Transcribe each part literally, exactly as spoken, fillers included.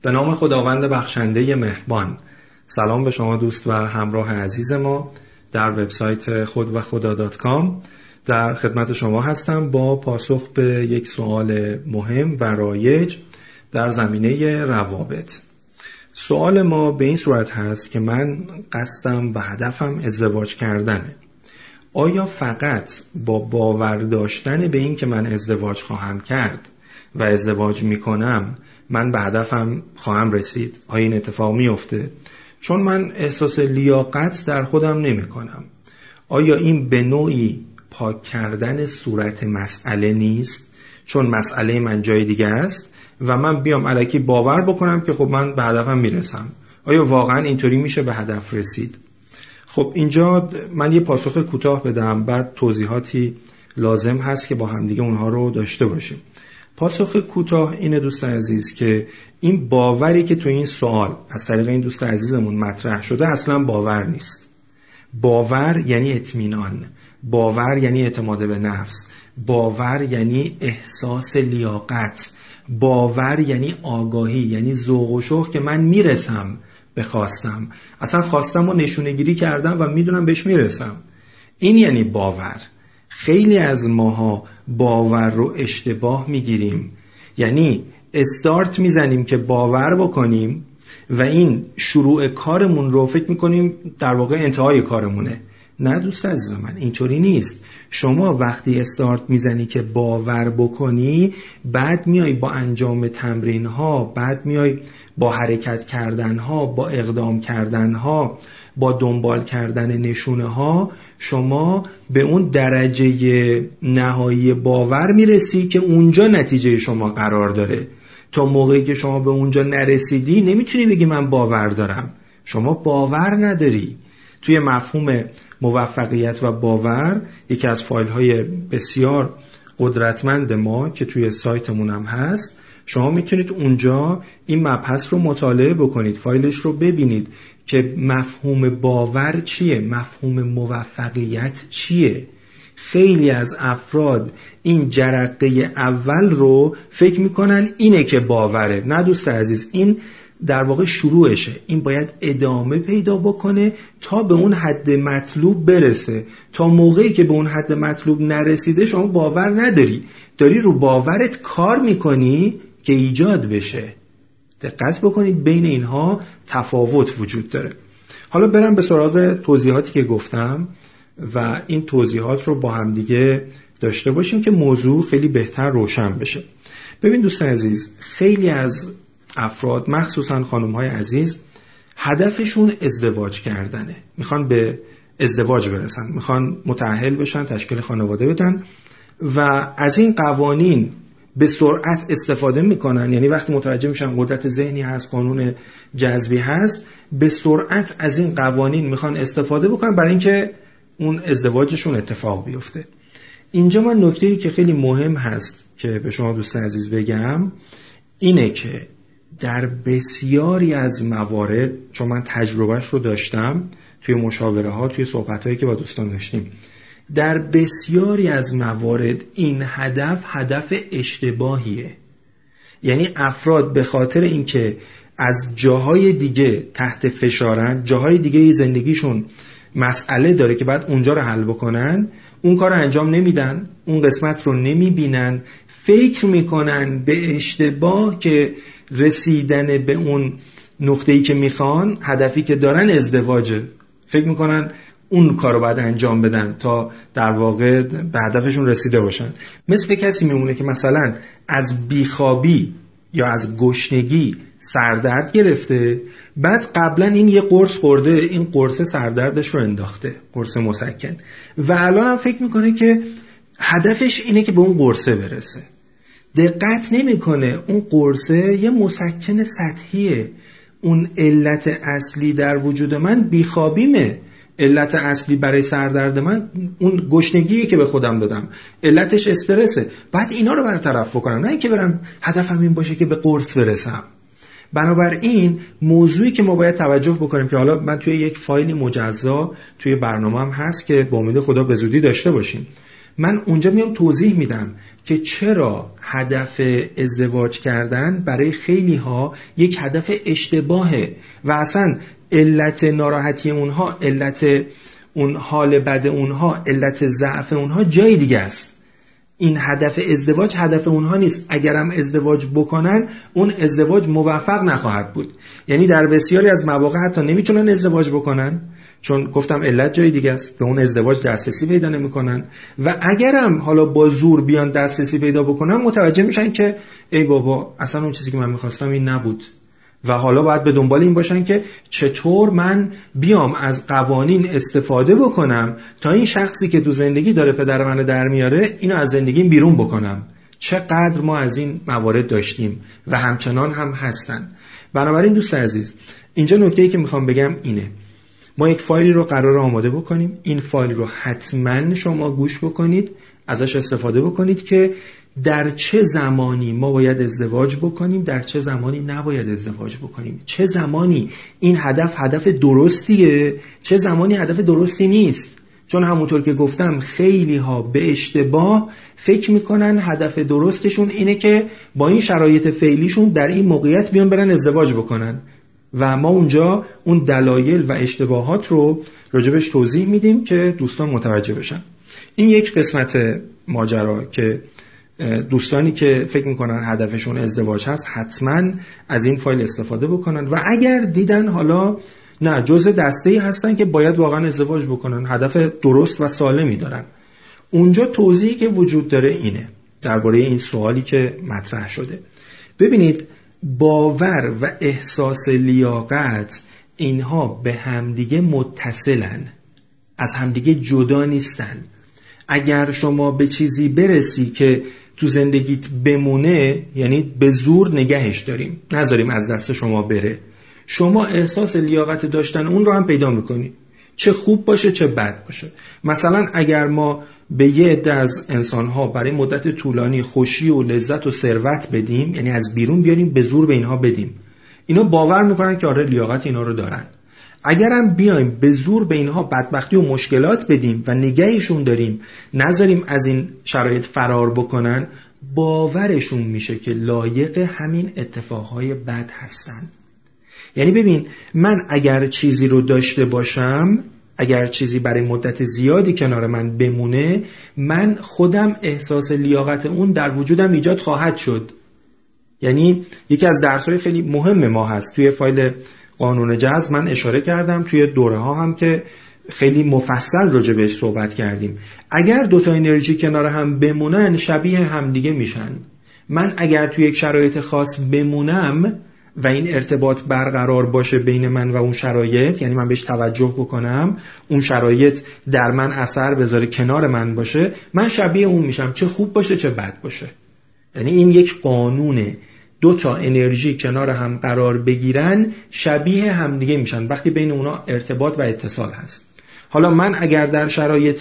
به نام خداوند بخشنده مهربان. سلام به شما دوست و همراه عزیز ما در وبسایت خود و خدا دات کام. در خدمت شما هستم با پاسخ به یک سوال مهم و رایج در زمینه روابط. سوال ما به این صورت هست که من قصدم و هدفم ازدواج کردنه. آیا فقط با باور داشتن به این که من ازدواج خواهم کرد و ازدواج میکنم من به هدفم خواهم رسید؟ آیا این اتفاق میفته؟ چون من احساس لیاقت در خودم نمی کنم. آیا این به نوعی پاک کردن صورت مسئله نیست؟ چون مسئله من جای دیگه است و من بیام الکی باور بکنم که خب من به هدفم میرسم. آیا واقعا اینطوری میشه به هدف رسید؟ خب اینجا من یه پاسخ کوتاه بدم، بعد توضیحاتی لازم هست که با همدیگه اونها رو داشته باشیم. پاسخ کوتاه اینه دوست عزیز که این باوری که تو این سوال از طریق این دوست عزیزمون مطرح شده اصلا باور نیست. باور یعنی اطمینان، باور یعنی اعتماد به نفس، باور یعنی احساس لیاقت، باور یعنی آگاهی، یعنی ذوق و شوق که من میرسم به خواستم، اصلا خواستم و نشونه گیری کردم و میدونم بهش میرسم. این یعنی باور. خیلی از ماها باور رو اشتباه میگیریم، یعنی استارت میزنیم که باور بکنیم و این شروع کارمون رو فکر میکنیم در واقع انتهای کارمونه. نه دوست عزیز من، اینطوری نیست. شما وقتی استارت میزنی که باور بکنی، بعد میای با انجام تمرین ها، بعد میای با حرکت کردن ها، با اقدام کردن ها، با دنبال کردن نشونه ها، شما به اون درجه نهایی باور میرسی که اونجا نتیجه شما قرار داره. تا موقعی که شما به اونجا نرسیدی نمیتونی بگی من باور دارم. شما باور نداری. توی مفهوم موفقیت و باور، یکی از فایل های بسیار قدرتمند ما که توی سایتمون هم هست، شما میتونید اونجا این مبحث رو مطالعه بکنید، فایلش رو ببینید که مفهوم باور چیه، مفهوم موفقیت چیه. خیلی از افراد این جرقه اول رو فکر میکنن اینه که باوره. نه دوست عزیز، این در واقع شروعشه. این باید ادامه پیدا بکنه تا به اون حد مطلوب برسه. تا موقعی که به اون حد مطلوب نرسیده شما باور نداری، داری رو باورت کار میکنی که ایجاد بشه. دقت بکنید بین اینها تفاوت وجود داره. حالا برم به سراغ توضیحاتی که گفتم و این توضیحات رو با هم دیگه داشته باشیم که موضوع خیلی بهتر روشن بشه. ببین دوست عزیز، خیلی از افراد مخصوصا خانم‌های عزیز هدفشون ازدواج کردنه. میخوان به ازدواج برسن، میخوان متأهل بشن، تشکیل خانواده بدن و از این قوانین به سرعت استفاده میکنن. یعنی وقتی متوجه میشن قدرت ذهنی هست، قانون جذبی هست، به سرعت از این قوانین میخوان استفاده بکنن برای اینکه اون ازدواجشون اتفاق بیفته. اینجا من نکته‌ای که خیلی مهم هست که به شما دوست عزیز بگم اینه که در بسیاری از موارد، چون من تجربهش رو داشتم توی مشاوره ها، توی صحبت هایی که با دوستان داشتیم، در بسیاری از موارد این هدف هدف اشتباهیه. یعنی افراد به خاطر اینکه از جاهای دیگه تحت فشارن، جاهای دیگه زندگیشون مسئله داره که بعد اونجا رو حل بکنن، اون کار رو انجام نمیدن، اون قسمت رو نمیبینن، فکر میکنن به اشتباه که رسیدن به اون نقطه‌ای که میخوان، هدفی که دارن ازدواجه. فکر میکنن اون کار رو باید انجام بدن تا در واقع به هدفشون رسیده باشن. مثل کسی میمونه که مثلا از بیخوابی یا از گشنگی سردرد گرفته، بعد قبلا این یه قرص خورده، این قرص سردردش رو انداخته، قرص مسکن، و الان هم فکر میکنه که هدفش اینه که به اون قرصه برسه. دقت نمیکنه اون قرصه یه مسکن سطحیه. اون علت اصلی در وجود من بیخوابیمه. علت اصلی برای سردرد من اون گشنگیه که به خودم دادم، علتش استرسه. بعد اینا رو برطرف بکنم، نه اینکه برم هدفم این باشه که به قرص برسم. بنابراین موضوعی که ما باید توجه بکنیم که حالا من توی یک فایلی مجزا توی برنامه‌ام هست که با امید خدا به زودی داشته باشیم، من اونجا میام توضیح میدم که چرا هدف ازدواج کردن برای خیلی ها یک هدف اشتباهه و اصلا علت ناراحتی اونها، علت اون حال بد اونها، علت ضعف اونها جای دیگه است. این هدف ازدواج هدف اونها نیست. اگرم ازدواج بکنن اون ازدواج موفق نخواهد بود. یعنی در بسیاری از مواقع حتی نمیتونن ازدواج بکنن چون گفتم علت جای دیگه است، به اون ازدواج دسترسی پیدا نمیکنن و اگرم حالا با زور بیان دسترسی پیدا بکنن متوجه میشن که ای بابا اصلا اون چیزی که من میخواستم این نبود و حالا باید به دنبال این باشن که چطور من بیام از قوانین استفاده بکنم تا این شخصی که تو زندگی داره پدر منو در میاره اینو از زندگیم بیرون بکنم. چقدر ما از این موارد داشتیم و همچنان هم هستن. بنابراین دوست عزیز، اینجا نکته‌ای که میخوام بگم اینه: ما یک فایلی رو قرار آماده بکنیم. این فایل رو حتما شما گوش بکنید، ازش استفاده بکنید که در چه زمانی ما باید ازدواج بکنیم، در چه زمانی نباید ازدواج بکنیم، چه زمانی این هدف هدف درستیه، چه زمانی هدف درستی نیست. چون همونطور که گفتم خیلی ها به اشتباه فکر میکنن هدف درستشون اینه که با این شرایط فعلیشون در این موقعیت بیان برن ازدواج بکنن و ما اونجا اون دلایل و اشتباهات رو راجبش توضیح میدیم که دوستان متوجه بشن. این یک قسمت ماجرا که دوستانی که فکر میکنن هدفشون ازدواج هست حتما از این فایل استفاده بکنن و اگر دیدن حالا نه جزء دسته‌ای هستن که باید واقعا ازدواج بکنن، هدف درست و سالمی دارن، اونجا توضیحی که وجود داره اینه درباره این سوالی که مطرح شده. ببینید، باور و احساس لیاقت اینها به همدیگه متصلن، از همدیگه جدا نیستن. اگر شما به چیزی برسی که تو زندگیت بمونه، یعنی به زور نگهش داریم، نذاریم از دست شما بره، شما احساس لیاقت داشتن اون رو هم پیدا میکنی، چه خوب باشه چه بد باشه. مثلا اگر ما به یه عده از انسانها برای مدت طولانی خوشی و لذت و ثروت بدیم، یعنی از بیرون بیاریم به زور به اینها بدیم، اینا باور میکنن که آره لیاقت اینا رو دارن. اگرم بیایم به زور به اینها بدبختی و مشکلات بدیم و نگهشون داریم، نذاریم از این شرایط فرار بکنن، باورشون میشه که لایق همین اتفاقهای بد هستن. یعنی ببین، من اگر چیزی رو داشته باشم، اگر چیزی برای مدت زیادی کنار من بمونه، من خودم احساس لیاقت اون در وجودم ایجاد خواهد شد. یعنی یکی از درس‌های خیلی مهم ما هست توی فایل قانون جذب، من اشاره کردم، توی دوره ها هم که خیلی مفصل راجع بهش صحبت کردیم. اگر دوتا انرژی کنار هم بمونن شبیه هم دیگه میشن. من اگر توی یک شرایط خاص بمونم و این ارتباط برقرار باشه بین من و اون شرایط، یعنی من بهش توجه بکنم، اون شرایط در من اثر بذاره، کنار من باشه، من شبیه اون میشم، چه خوب باشه چه بد باشه. یعنی این یک قانونه، دو تا انرژی کنار هم قرار بگیرن شبیه همدیگه میشن وقتی بین اونا ارتباط و اتصال هست. حالا من اگر در شرایط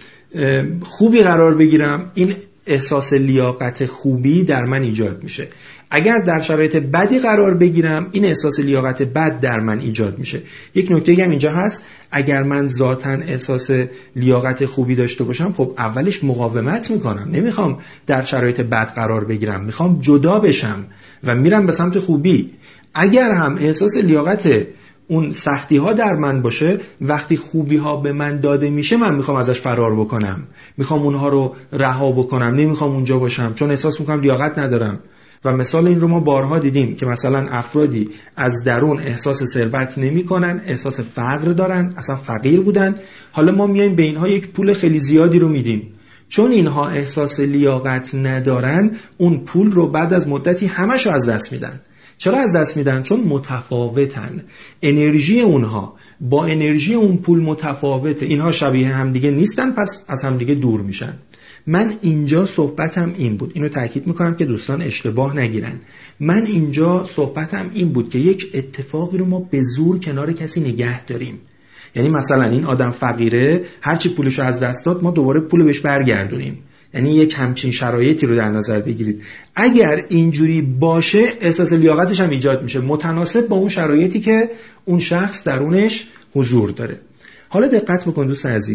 خوبی قرار بگیرم، این احساس لیاقت خوبی در من ایجاد میشه. اگر در شرایط بدی قرار بگیرم، این احساس لیاقت بد در من ایجاد میشه. یک نکته هم اینجا هست، اگر من ذاتاً احساس لیاقت خوبی داشته باشم، خب اولش مقاومت میکنم، نمیخوام در شرایط بد قرار بگیرم، میخوام جدا بشم و میرم به سمت خوبی. اگر هم احساس لیاقت اون سختی ها در من باشه، وقتی خوبی ها به من داده میشه من میخوام ازش فرار بکنم، میخوام اونها رو رها بکنم، نمیخوام اونجا باشم چون احساس میکنم لیاقت ندارم. و مثال این رو ما بارها دیدیم که مثلا افرادی از درون احساس ثروت نمیکنن، احساس فقر دارن، اصلا فقیر بودن، حالا ما میایم به اینها یک پول خیلی زیادی رو میدیم، چون اینها احساس لیاقت ندارن، اون پول رو بعد از مدتی همشو از دست میدن. چرا از دست میدن؟ چون متفاوتن، انرژی اونها با انرژی اون پول متفاوته، اینها شبیه همدیگه نیستن، پس از همدیگه دور میشن. من اینجا صحبتم این بود، اینو تاکید میکنم که دوستان اشتباه نگیرن، من اینجا صحبتم این بود که یک اتفاقی رو ما به زور کنار کسی نگه داریم. یعنی مثلا این آدم فقیره، هرچی پولش از دست داد ما دوباره پول بهش برگردونیم. یعنی یک همچین شرایطی رو در نظر بگیرید. اگر اینجوری باشه احساس لیاقتش هم ایجاد میشه، متناسب با اون شرایطی که اون شخص درونش حضور داره. حالا دقت بکن دوست عزیز،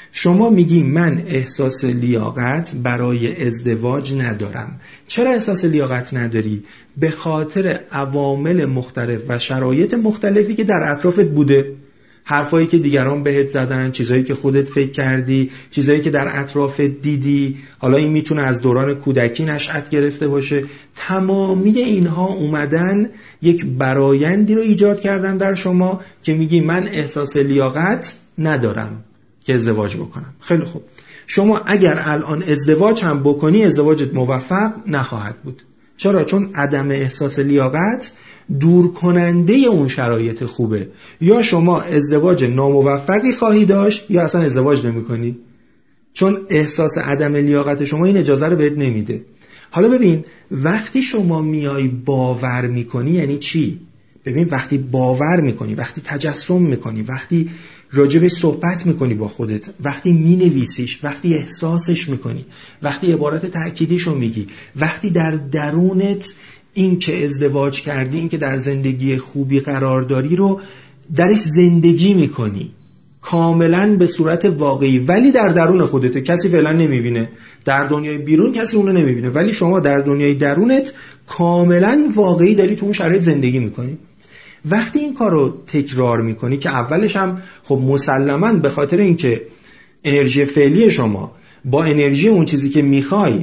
شما میگی من احساس لیاقت برای ازدواج ندارم. چرا احساس لیاقت نداری؟ به خاطر عوامل مختلف و شرایط مختلفی که در اطرافت بوده. حرفایی که دیگران بهت زدن، چیزایی که خودت فکر کردی، چیزایی که در اطرافت دیدی، حالا این میتونه از دوران کودکی نشأت گرفته باشه. تمامی اینها اومدن یک برایندی رو ایجاد کردن در شما که میگی من احساس لیاقت ندارم که ازدواج بکنم. خیلی خوب، شما اگر الان ازدواج هم بکنی ازدواجت موفق نخواهد بود. چرا؟ چون عدم احساس لیاقت دور کننده اون شرایط خوبه. یا شما ازدواج ناموفقی خواهی داشت یا اصلا ازدواج نمی کنی، چون احساس عدم لیاقت شما این اجازه رو بهت نمیده. حالا ببین، وقتی شما میای باور میکنی یعنی چی؟ ببین، وقتی باور میکنی، وقتی تجسم میکنی، وقتی راجبش صحبت میکنی با خودت، وقتی مینویسیش، وقتی احساسش میکنی، وقتی عبارت تأکیدیشو میگی، وقتی در درونت این که ازدواج کردی، این که در زندگی خوبی قرار داری رو درش زندگی میکنی کاملا به صورت واقعی، ولی در درون خودت کسی فعلا نمیبینه، در دنیای بیرون کسی اونو نمیبینه، ولی شما در دنیای درونت کاملا واقعی داری تو اون شرایط زندگی میکنی. وقتی این کار رو تکرار میکنی که اولش هم خب مسلماً به خاطر اینکه انرژی فعلی شما با انرژی اون چیزی که میخوای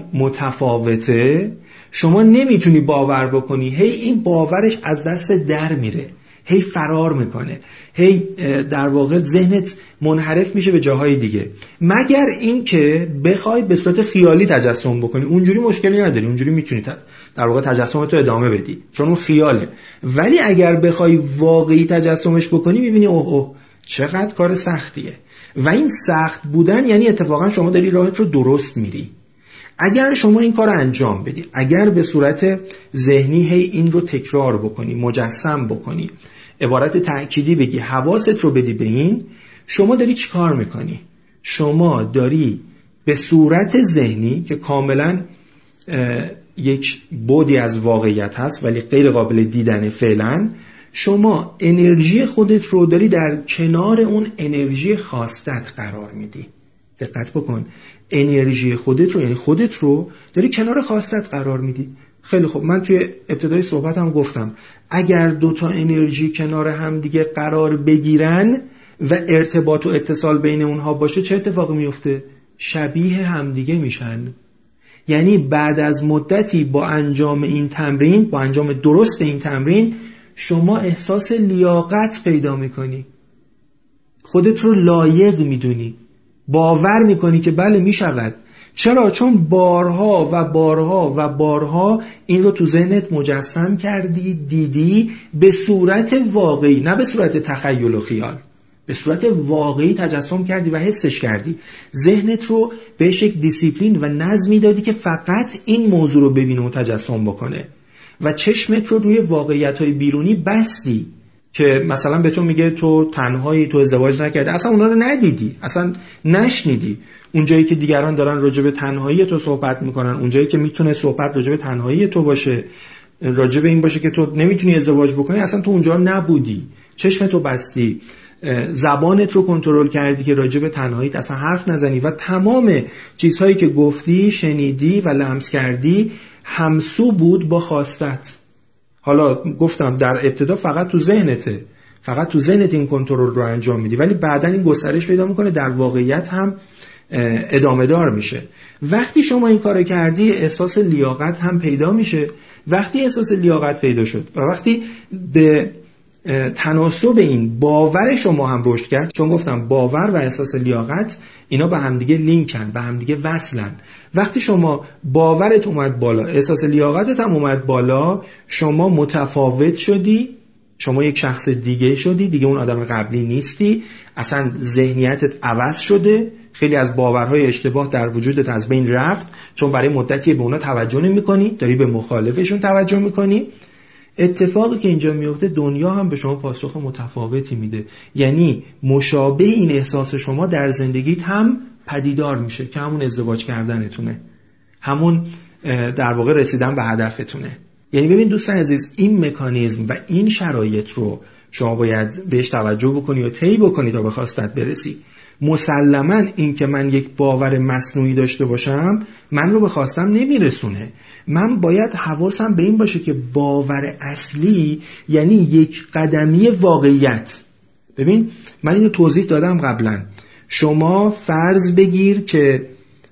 متفاوته، شما نمیتونی باور بکنی، هی این باورش از دست در میره، هی فرار میکنه، هی در واقع ذهنت منحرف میشه به جاهای دیگه، مگر این که بخوای به صورت خیالی تجسم بکنی. اونجوری مشکلی نداری، اونجوری میتونی در واقع تجسمت رو ادامه بدی چون اون خیاله. ولی اگر بخوای واقعی تجسمش بکنی میبینی اوه اوه چقدر کار سختیه. و این سخت بودن یعنی اتفاقا شما داری راهت رو درست میری. اگر شما این کار رو انجام بدی، اگر به صورت ذهنی هی این رو تکرار بکنی، مجسم بکنی، عبارت تأکیدی بگی، حواست رو بدی به این، شما داری چی کار میکنی؟ شما داری به صورت ذهنی که کاملا یک بعدی از واقعیت هست ولی غیر قابل دیدن فعلا، شما انرژی خودت رو داری در کنار اون انرژی خواستت قرار میدی. دقت بکن، انرژی خودت رو، یعنی خودت رو داری کنار خواستت قرار میدی. خیلی خوب، من توی ابتدای صحبتم گفتم اگر دوتا انرژی کنار هم دیگه قرار بگیرن و ارتباط و اتصال بین اونها باشه چه اتفاقی میفته؟ شبیه همدیگه میشن. یعنی بعد از مدتی با انجام این تمرین، با انجام درست این تمرین، شما احساس لیاقت پیدا میکنی، خودت رو لایق میدونی، باور میکنی که بله میشود. چرا؟ چون بارها و بارها و بارها این رو تو ذهنت مجسم کردی، دیدی، به صورت واقعی، نه به صورت تخیل و خیال، به صورت واقعی تجسم کردی و حسش کردی. ذهنت رو بهش یک دیسیپلین و نظمی دادی که فقط این موضوع رو ببینه و تجسم بکنه و چشمت رو روی واقعیت‌های بیرونی بستی که مثلا به تو میگه تو تنهایی، تو ازدواج نکردی، اصلا اونا رو ندیدی، اصلا نشنیدی. اونجایی که دیگران دارن راجع به تنهایی تو صحبت میکنن، اونجایی که میتونه صحبت راجع به تنهایی تو باشه، راجع به این باشه که تو نمیتونی ازدواج بکنی، اصلا تو اونجا نبودی، چشمت رو بستی، زبانت رو کنترل کردی که راجع به تنهاییت اصلا حرف نزنی و تمام چیزهایی که گفتی، شنیدی و لمس کردی همسو بود با خواستت. حالا گفتم در ابتدا فقط تو ذهنته، فقط تو ذهنت این کنترل رو انجام میدی، ولی بعداً این گسترش پیدا میکنه، در واقعیت هم ادامه دار میشه. وقتی شما این کارو کردی احساس لیاقت هم پیدا میشه. وقتی احساس لیاقت پیدا شد و وقتی به تناسب این باور شما هم رشد کرد، چون گفتم باور و احساس لیاقت اینا به همدیگه لینکن، به همدیگه وصلن. وقتی شما باورت اومد بالا، احساس لیاقتت هم اومد بالا، شما متفاوت شدی، شما یک شخص دیگه شدی، دیگه اون آدم قبلی نیستی، اصلا ذهنیتت عوض شده، خیلی از باورهای اشتباه در وجودت از بین رفت، چون برای مدتی به اونا توجه نمی‌کنی، داری به مخالفشون توجه می‌کنی. اتفاقی که اینجا میفته دنیا هم به شما پاسخ متفاوتی میده، یعنی مشابه این احساس شما در زندگیت هم پدیدار میشه که همون ازدواج کردنتونه، همون در واقع رسیدن به هدفتونه. یعنی ببین دوستان عزیز، این مکانیزم و این شرایط رو شما باید بهش توجه بکنی و طی بکنی تا به خواستت برسی. مسلماً این که من یک باور مصنوعی داشته باشم من رو به خواستم نمیرسونه. من باید حواسم به این باشه که باور اصلی یعنی یک قدمی واقعیت. ببین من اینو توضیح دادم قبلا. شما فرض بگیر که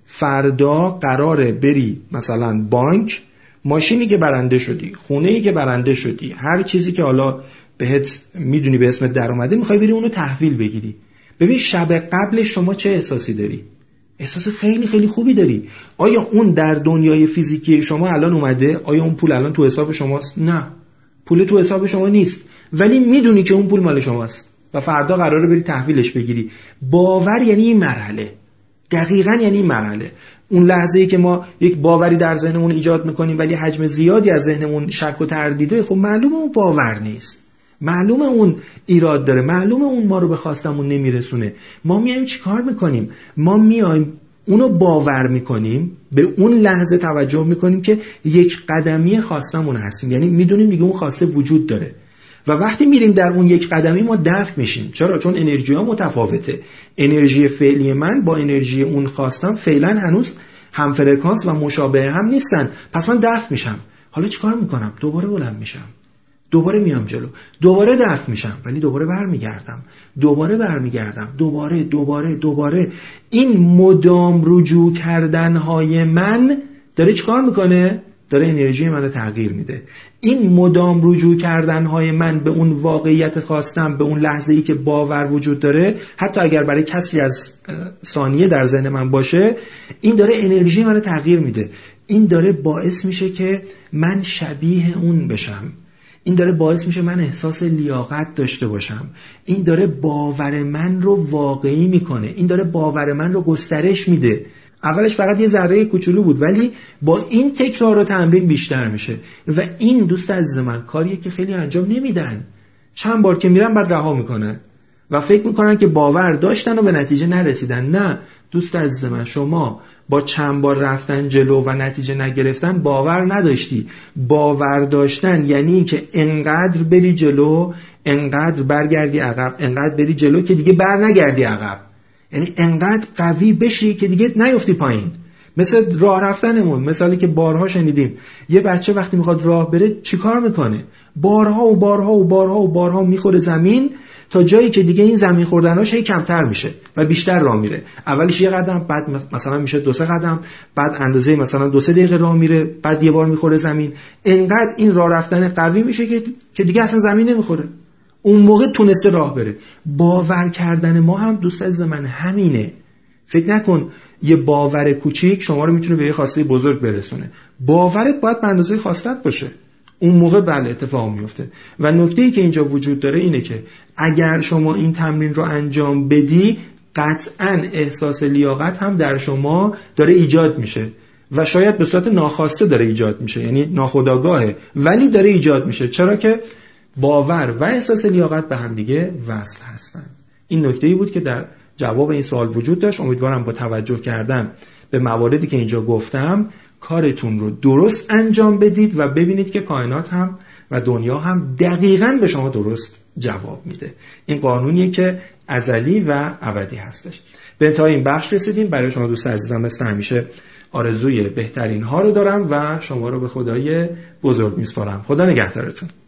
فردا قراره بری مثلا بانک، ماشینی که برنده شدی، خونه‌ای که برنده شدی، هر چیزی که حالا بهت میدونی به اسمت در اومده میخوای بری اونو تحویل بگیری. ببین شب قبل شما چه احساسی داری؟ احساس خیلی خیلی خوبی داری. آیا اون در دنیای فیزیکی شما الان اومده؟ آیا اون پول الان تو حساب شماست؟ نه، پول تو حساب شما نیست، ولی میدونی که اون پول مال شماست و فردا قراره بری تحویلش بگیری. باور یعنی این مرحله، دقیقاً یعنی این مرحله. اون لحظه‌ای که ما یک باوری در ذهنمون ایجاد میکنیم ولی حجم زیادی از ذهنمون شک و تردیده، خب معلومه اون باور نیست، معلومه اون ایراد داره، معلومه اون ما رو به خواستمون نمیرسونه. ما میایم چیکار میکنیم؟ ما میایم اونو باور میکنیم، به اون لحظه توجه میکنیم که یک قدمی خواستمون هستیم، یعنی میدونیم دیگه اون خواسته وجود داره و وقتی میریم در اون یک قدمی ما دفع میشیم. چرا؟ چون انرژی ها متفاوته. انرژی فعلی من با انرژی اون خواستم فعلا هنوز هم فرکانس و مشابه هم نیستن، پس من دفع میشم. حالا چیکار میکنم؟ دوباره بلند میشم، دوباره میام جلو، دوباره دفع میشم، ولی دوباره برمیگردم، دوباره برمیگردم، دوباره دوباره دوباره. این مدام رجوع کردنهای من داره چیکار میکنه؟ داره انرژی منو تغییر میده. این مدام رجوع کردنهای من به اون واقعیت خواستم، به اون لحظه‌ای که باور وجود داره، حتی اگر برای کسری از ثانیه در ذهن من باشه، این داره انرژی منو تغییر میده. این داره باعث میشه که من شبیه اون بشم. این داره باعث میشه من احساس لیاقت داشته باشم. این داره باور من رو واقعی میکنه. این داره باور من رو گسترش میده. اولش فقط یه ذره کوچولو بود، ولی با این تکرار و تمرین بیشتر میشه و این دوست عزیز من کاریه که خیلی انجام نمیدن. چند بار که میرن بعد رها میکنن و فکر میکنن که باور داشتن و به نتیجه نرسیدن. نه دوست عزیز من، شما با چند بار رفتن جلو و نتیجه نگرفتن باور نداشتی. باور داشتن یعنی این که انقدر بری جلو، انقدر برگردی عقب، انقدر بری جلو که دیگه بر نگردی عقب. یعنی انقدر قوی بشی که دیگه نیفتی پایین. مثل راه رفتنمون، مثالی که بارها شنیدیم. یه بچه وقتی میخواد راه بره چیکار میکنه؟ بارها و بارها و بارها و بارها میخوره زمین تا جایی که دیگه این زمین خوردناش هی کمتر میشه و بیشتر راه میره. اولش یه قدم، بعد مثلا میشه دو سه قدم، بعد اندازه مثلا دو سه دقیقه راه میره، بعد یه بار میخوره زمین. انقدر این راه رفتن قوی میشه که که دیگه اصلا زمین نمیخوره. اون موقع تونسته راه بره. باور کردن ما هم دوست عزیز من همینه. فکر نکن یه باور کوچیک شما رو میتونه به یه خواسته بزرگ برسونه. باورت باید به اندازه خواستت باشه. اون موقع بله اتفاق میفته. و نکته‌ای که اینجا وجود داره اینه که اگر شما این تمرین رو انجام بدی، قطعاً احساس لیاقت هم در شما داره ایجاد میشه و شاید به صورت ناخواسته داره ایجاد میشه، یعنی ناخودآگاهه ولی داره ایجاد میشه. چرا که باور و احساس لیاقت به هم دیگه وصل هستن. این نکته‌ای بود که در جواب این سوال وجود داشت. امیدوارم با توجه کردن به مواردی که اینجا گفتم کارتون رو درست انجام بدید و ببینید که کائنات هم و دنیا هم دقیقاً به شما درست جواب میده. این قانونیه که ازلی و ابدی هستش. به انتهای این بخش رسیدیم. برای شما دوست عزیزم مثل همیشه آرزوی بهترین ها رو دارم و شما رو به خدای بزرگ میسپارم. خدا نگهدارتون.